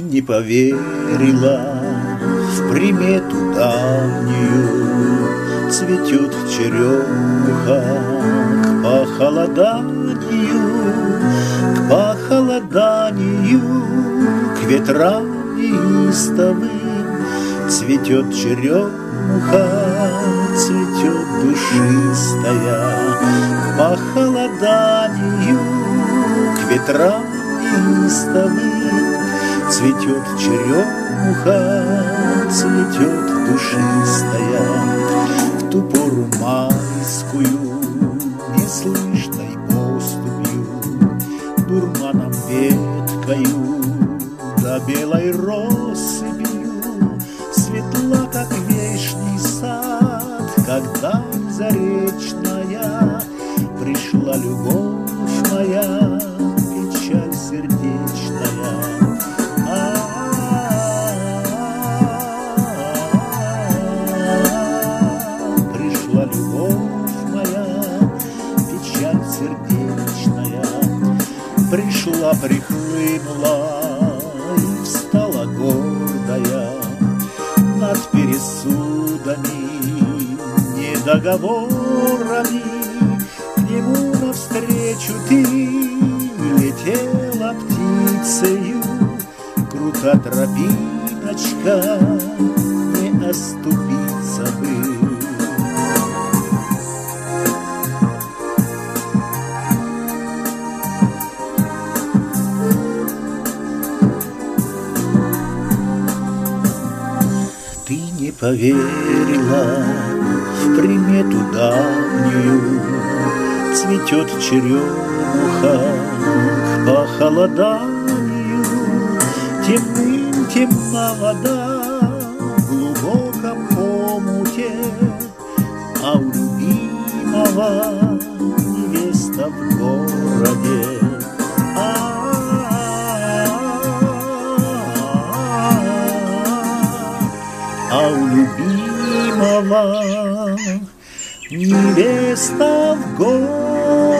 не поверила в примету давнюю, цветет черемуха к похолоданию, к ветрам неистовым. Цветет черемуха, цветет душистая, к похолоданию, к ветрам неистовым. Цветет черемуха, цветет душистая, в ту пору майскую, неслышной поступью, дурманом веткою, да белой россыпью, светла, как вешний сад, когда заречная пришла любовь моя, печаль сердечная. Пришла любовь моя, печаль сердечная. Пришла, прихлынула и встала гордая над пересудами, недоговорами. К нему навстречу ты летела птицею, крута тропиночка, не оступиться бы. Ты не поверила в примету давнюю, цветет черемуха к похолоданию, темным темна вода в глубоком омуте, а у любимого невеста в городе. А у любимого невеста в городе.